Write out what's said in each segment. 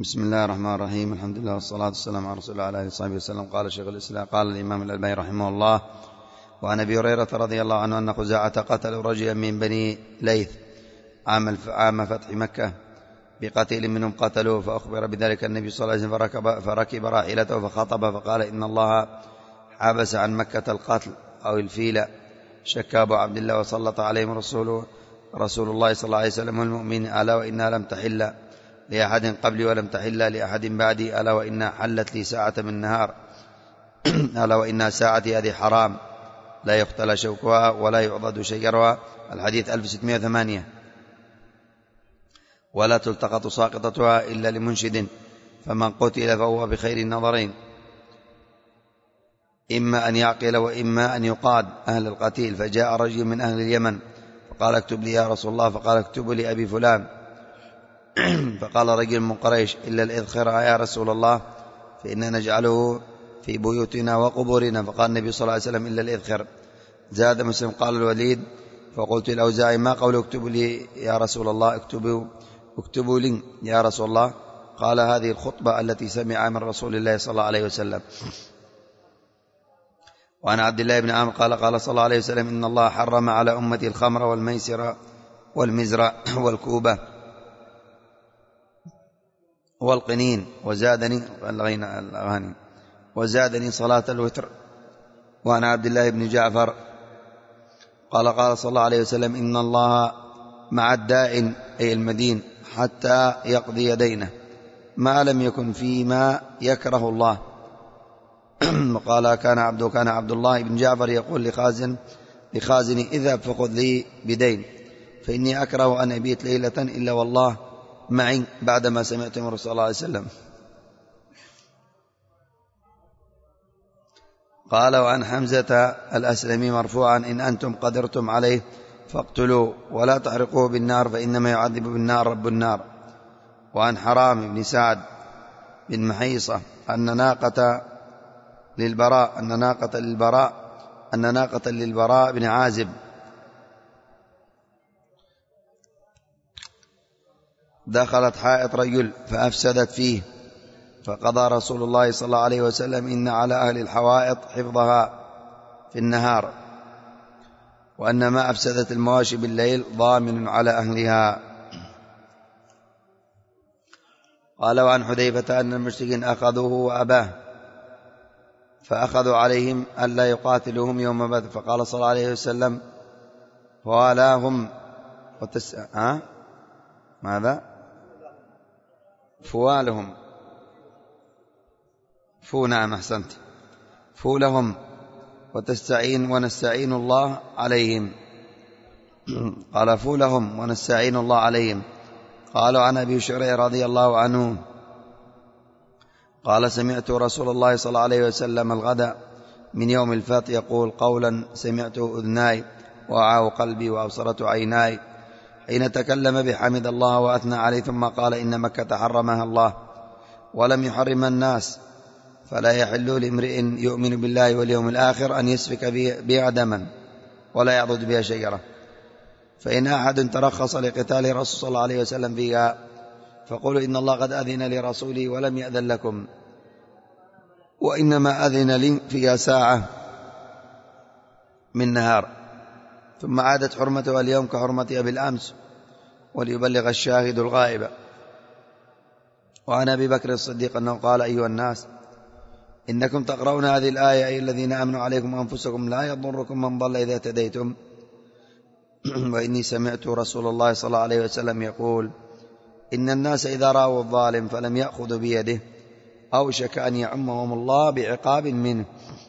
بسم الله الرحمن الرحيم. الحمد لله والصلاة والسلام على رسول الله وعلى آله وصحبه وسلم. قال شيخ الإسلام قال الإمام الألباني رحمه الله: وعن أبي هريرة رضي الله عنه أن خزاعة قتلوا رجلا من بني ليث عام فتح مكة بقتيل منهم قتلوه، فأخبر بذلك النبي صلى الله عليه وسلم فركب راحلته فخطب فقال: إن الله حبس عن مكة القتل أو الفيل. شك أبو عبد الله وسلط عليهم رسول الله صلى الله عليه وسلم والمؤمنين: ألا وإنها لم تحل لأحد قبلي ولم تحل لأحد بعدي، ألا وإنها حلت لي ساعة من النهار، ألا وإنها ساعتي هذه حرام لا يقتل شوكها ولا يعضد شجرها. الحديث 1608. ولا تلتقط ساقطتها إلا لمنشد، فمن قتل فهو بخير النظرين، إما أن يعقل وإما أن يقاد أهل القتيل. فجاء رجل من أهل اليمن فقال: اكتب لي يا رسول الله. فقال: اكتب لي أبي فلان. فقال رجل من قريش: إلا الإذخر يا رسول الله، فإننا نجعله في بيوتنا وقبورنا. فقال النبي صلى الله عليه وسلم: إلا الإذخر. زاد مسلم: قال الوليد: فقلت الأوزاعي: ما قول اكتبوا لي يا رسول الله؟ اكتبوا لي يا رسول الله. قال: هذه الخطبة التي سمع من رسول الله صلى الله عليه وسلم. وعن عبد الله بن عمرو قال صلى الله عليه وسلم: إن الله حرم على أمتي الخمر والميسر والمزر والكوبة والقنين، وزادني صلاة الوتر. وعن عبد الله بن جعفر قال صلى الله عليه وسلم: إن الله مع الدائن أي المدين حتى يقضي دينه ما لم يكن فيما يكره الله. وقال: كان عبد الله بن جعفر يقول لخازني: اذهب فخذ لي بدين، فإني أكره أن أبيت ليلة إلا والله معي، بعدما سمعت من رسول الله صلى الله عليه وسلم. قال: وعن حمزة الأسلمي مرفوعا: إن أنتم قدرتم عليه فاقتلوا ولا تحرقوه بالنار، فإنما يعذب بالنار رب النار. وعن حرام بن سعد بن محيصة أن ناقة للبراء بن عازب دخلت حائط رجل فأفسدت فيه، فقضى رسول الله صلى الله عليه وسلم: إن على أهل الحوائط حفظها في النهار، وأن ما أفسدت المواشي بالليل ضامن على أهلها. قال: وعن حذيفة أن المشركين أخذوه وأباه، فأخذوا عليهم ألا يقاتلوهم يوم بدر، فقال صلى الله عليه وسلم: فوالاهم فوالهم نعم أحسنت، فولهم ونستعين الله عليهم. قال: فولهم ونستعين الله عليهم. قالوا: عن أبي شريح رضي الله عنه قال: سمعت رسول الله صلى الله عليه وسلم الغد من يوم الفتح يقول قولا سمعته أذناي ووعاه قلبي وأبصرته عيناي، حين تكلم بحمد الله وأثنى عليه، ثم قال: إن مكة حرمها الله ولم يحرم الناس، فلا يحل لامرئ يؤمن بالله واليوم الآخر أن يسفك بها دما ولا يعضد بها شجرة. فإن أحد ترخص لقتال الرسول صلى الله عليه وسلم فيها فقولوا: إن الله قد أذن لرسوله ولم يأذن لكم، وإنما أذن لي فيها ساعة من نهار، ثم عادت حرمتها اليوم كحرمتها بالأمس، وليبلغ الشاهد الغائب. وعن أبي بكر الصديق أنه قال: أيها الناس، إنكم تقرؤون هذه الآية: أي الذين آمنوا عليكم أنفسكم لا يضركم من ضل إذا اهتديتم. وإني سمعت رسول الله صلى الله عليه وسلم يقول: إن الناس إذا رأوا الظالم فلم يأخذوا بيده أوشك أن يعمهم الله بعقاب منه.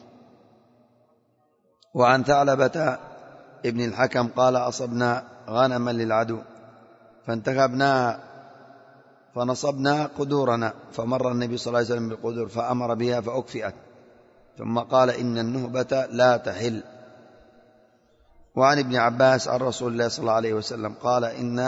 وعن ثعلبة ابن الحكم قال: أصبنا غنما للعدو فانتخبناها فنصبنا قدورنا، فمر النبي صلى الله عليه وسلم بالقدور فأمر بها فأكفئت، ثم قال: إن النهبة لا تحل. وعن ابن عباس عن رسول الله صلى الله عليه وسلم قال: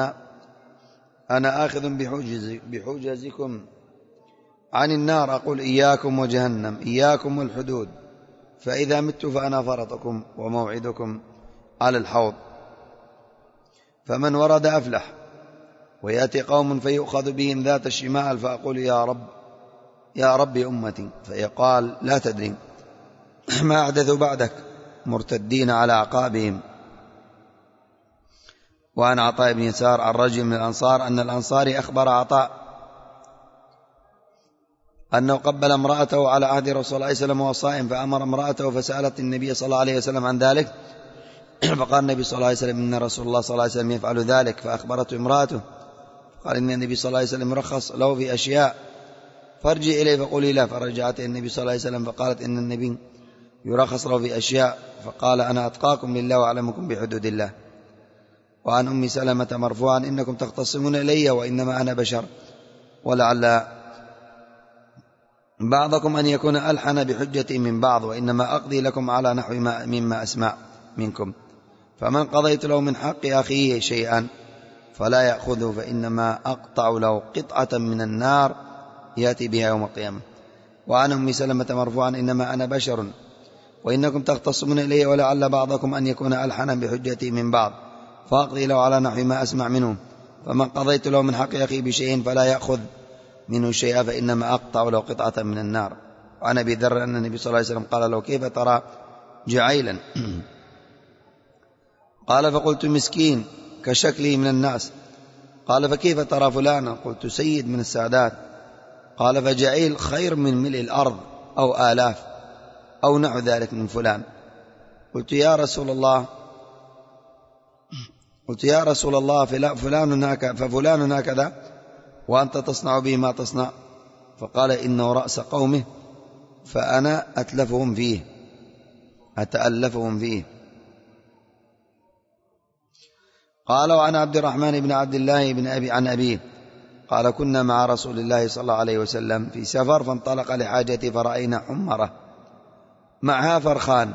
أنا آخذ بحجزكم عن النار، أقول: إياكم وجهنم، إياكم والحدود، فإذا مت فأنا فرطكم وموعدكم على الحوض، فمن ورد أفلح، ويأتي قوم فيؤخذ بهم ذات الشمال فأقول يا رب أمتي، فيقال لا تدري ما أحدثوا بعدك مرتدين على أعقابهم. وعن عطاء بن يسار عن رجل من الأنصار أن الأنصاري أخبر عطاء أنه قبل امرأته على عهد رسول الله صلى الله عليه وسلم وهو صائم، فأمر امرأته فسألت النبي صلى الله عليه وسلم عن ذلك، فقال النبي صلى الله عليه وسلم إن رسول الله صلى الله عليه وسلم يفعل ذلك، فأخبرته امرأته قال إن النبي صلى الله عليه وسلم يرخص له في أشياء فارجع إليه فقولي لا، فرجعت النبي صلى الله عليه وسلم فقالت إن النبي يرخص له في أشياء، فقال أنا أتقاكم لله وأعلمكم بحدود الله. وعن أم سلمة مرفوعا إنكم تختصمون إلي وإنما أنا بشر، ولعل بعضكم أن يكون ألحن بحجتي من بعض، وإنما أقضي لكم على نحو مما أسمع منكم، فمن قضيت له من حق أخيه شيئا فلا يأخذه، فإنما أقطع له قطعة من النار يأتي بها يوم القيامة. وعن أم سلمة مرفوعا إنما أنا بشر وإنكم تختصمون إلي، ولعل بعضكم أن يكون ألحنا بحجتي من بعض، فأقضي له على نحو ما أسمع منه، فمن قضيت له من حق أخي بشيء فلا يأخذ منه شيئا، فإنما أقطع له قطعة من النار. وعن أبي ذر أن النبي صلى الله عليه وسلم قال له كيف ترى جعيلا؟ قال فقلت مسكين كشكله من الناس. قال فكيف ترى فلانا؟ قلت سيد من السادات. قال فجعيل خير من ملء الأرض أو آلاف أو نحو ذلك من فلان. قلت يا رسول الله ففلان هكذا وأنت تصنع به ما تصنع؟ فقال إنه رأس قومه فأنا أتألفهم فيه. قال وعن عبد الرحمن بن عبد الله بن أبي عن أبيه قال كنا مع رسول الله صلى الله عليه وسلم في سفر، فانطلق لحاجتي فرأينا حمرة معها فرخان،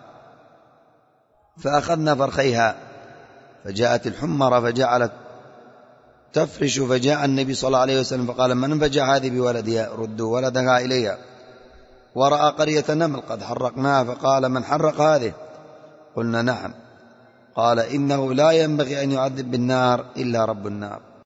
فأخذنا فرخيها، فجاءت الحمرة فجعلت تفرش، فجاء النبي صلى الله عليه وسلم فقال من فجع هذه بولدها؟ ردوا ولدها إليها. ورأى قرية نمل قد حرقناها، فقال من حرق هذه؟ قلنا نعم. قال إنه لا ينبغي أن يعذب بالنار إلا رب النار.